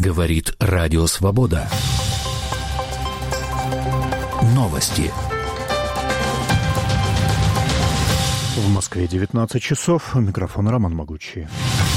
Говорит Радио Свобода. Новости. В Москве 19 часов. У микрофона Роман Могучий.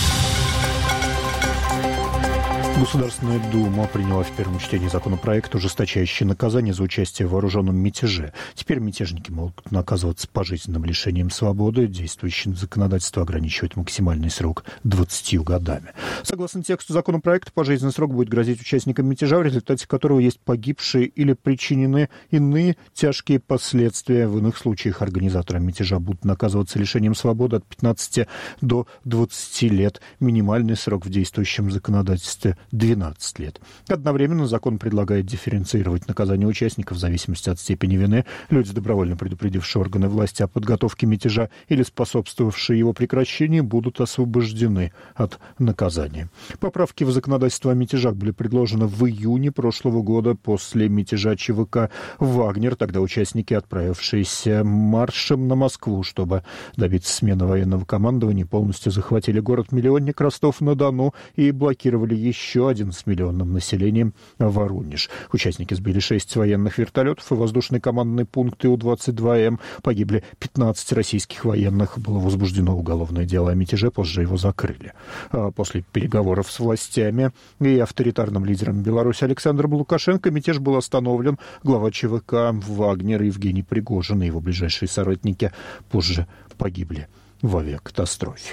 Государственная Дума приняла в первом чтении законопроект, ужесточающий наказание за участие в вооруженном мятеже. Теперь мятежники могут наказываться пожизненным лишением свободы. Действующее законодательство ограничивает максимальный срок 20 годами. Согласно тексту законопроекта, пожизненный срок будет грозить участникам мятежа, в результате которого есть погибшие или причинены иные тяжкие последствия. В иных случаях организаторам мятежа будут наказываться лишением свободы от 15 до 20 лет. Минимальный срок в действующем законодательстве 12 лет. Одновременно закон предлагает дифференцировать наказание участников в зависимости от степени вины. Люди, добровольно предупредившие органы власти о подготовке мятежа или способствовавшие его прекращению, будут освобождены от наказания. Поправки в законодательство о мятежах были предложены в июне прошлого года после мятежа ЧВК «Вагнер». Тогда участники, отправившиеся маршем на Москву, чтобы добиться смены военного командования, полностью захватили город-миллионник Ростов-на-Дону и блокировали еще один с миллионным населением Воронеж. Участники сбили 6 военных вертолетов и воздушный командный пункт Ил-22М. Погибли 15 российских военных. Было возбуждено уголовное дело о мятеже, позже его закрыли. После переговоров с властями и авторитарным лидером Беларуси Александром Лукашенко мятеж был остановлен. Глава ЧВК «Вагнер» Евгений Пригожин и его ближайшие соратники позже погибли в авиакатастрофе.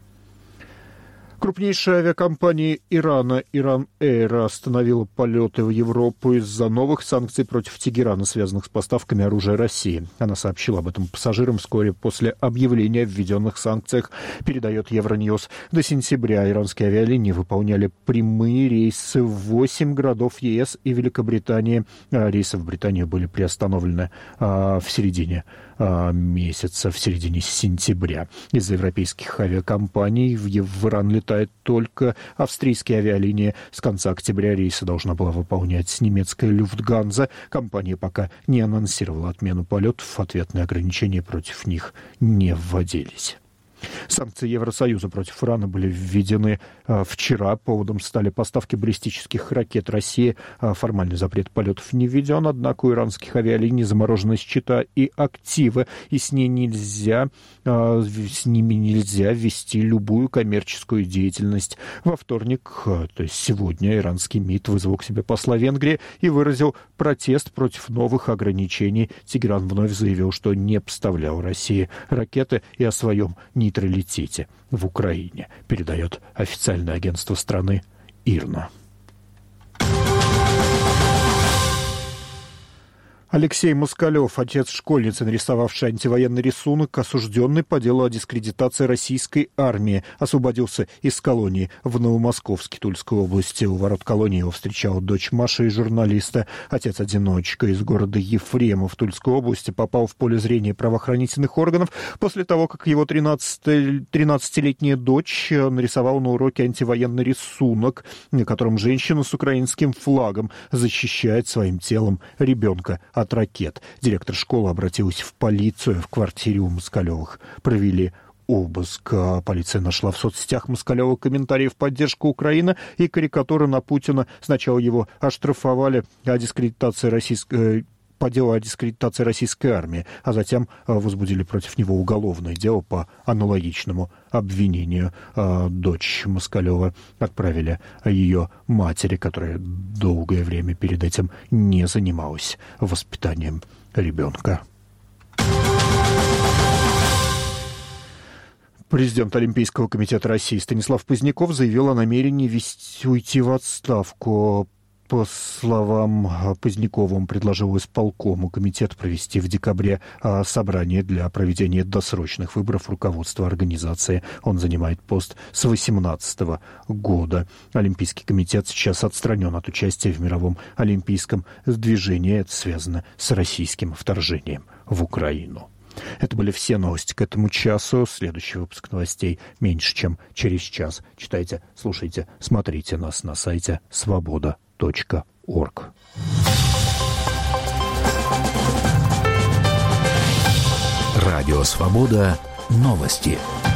Крупнейшая авиакомпания Ирана, Иран Эйр, остановила полеты в Европу из-за новых санкций против Тегерана, связанных с поставками оружия России. Она сообщила об этом пассажирам вскоре после объявления о введенных санкциях, передает Евроньюз. До сентября иранские авиалинии выполняли прямые рейсы в 8 городов ЕС и Великобритании. Рейсы в Британию были приостановлены в середине месяца, в середине сентября. Из-за европейских авиакомпаний в Иран летает только австрийские авиалинии. С конца октября рейсы должна была выполнять немецкая Люфтганза. Компания пока не анонсировала отмену полетов. Ответные ограничения против них не вводились. Санкции Евросоюза против Ирана были введены вчера. Поводом стали поставки баллистических ракет России. Формальный запрет полетов не введен, однако у иранских авиалиний заморожены счета и активы, и с ними нельзя вести любую коммерческую деятельность. Во вторник, то есть сегодня, иранский МИД вызвал к себе посла Венгрии и выразил протест против новых ограничений. Тегеран вновь заявил, что не поставлял России ракеты и о своем нейтралитете в Украине, передает официальное агентство страны ИРНА. Алексей Москалев, отец школьницы, нарисовавший антивоенный рисунок, осужденный по делу о дискредитации российской армии, освободился из колонии в Новомосковске Тульской области. У ворот колонии его встречала дочь Маша и журналиста. Отец-одиночка из города Ефремов Тульской области попал в поле зрения правоохранительных органов после того, как его 13-летняя дочь нарисовала на уроке антивоенный рисунок, на котором женщина с украинским флагом защищает своим телом ребенка от ракет. Директор школы обратилась в полицию. В квартире у Москалевых провели обыск. Полиция нашла в соцсетях Москалева комментарии в поддержку Украины и карикатуры на Путина. Сначала его оштрафовали о дискредитации по делу о дискредитации российской армии, а затем возбудили против него уголовное дело по аналогичному обвинению. Дочь Москалева отправили ее матери, которая долгое время перед этим не занималась воспитанием ребенка. Президент Олимпийского комитета России Станислав Поздняков заявил о намерении уйти в отставку. По словам Позднякова, он предложил исполкому комитета провести в декабре собрание для проведения досрочных выборов руководства организации. Он занимает пост с 2018 года. Олимпийский комитет сейчас отстранен от участия в мировом олимпийском движении. Это связано с российским вторжением в Украину. Это были все новости к этому часу. Следующий выпуск новостей меньше, чем через час. Читайте, слушайте, смотрите нас на сайте свобода.орг. Радио «Свобода». Новости.